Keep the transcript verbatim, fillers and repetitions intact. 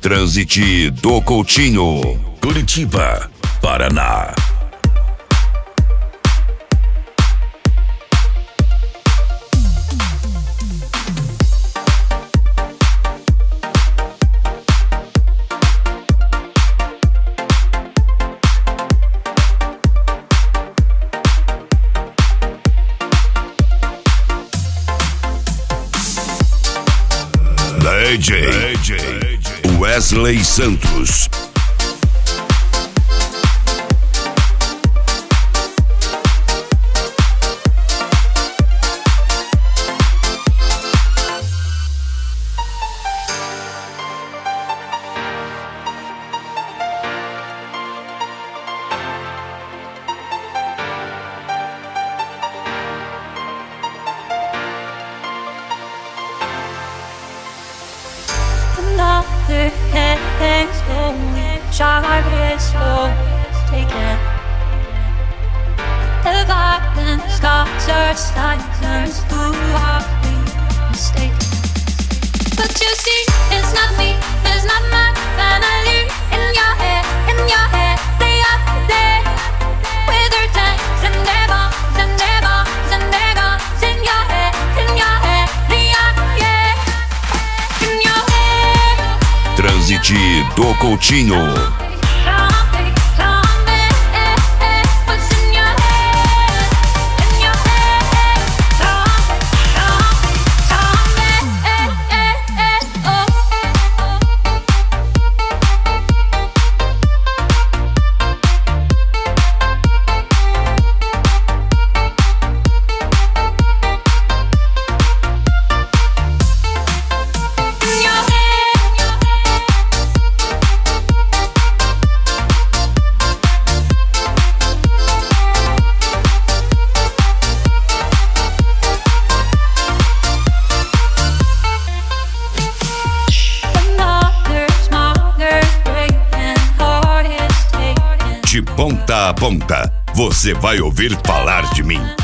Transite do Coutinho, Curitiba, Paraná. D J, D J Wesley Santos. Another hand slowly, sharp is slowly taken. The violent scars are silence, who are we mistaken? But you see, it's not me, it's not my family. In your head, in your head, they are there. With their tanks and their bombs and their bombs and their guns. In your head, in your head, they are, yeah. In your head. Transite do Coutinho. De ponta a ponta, você vai ouvir falar de mim.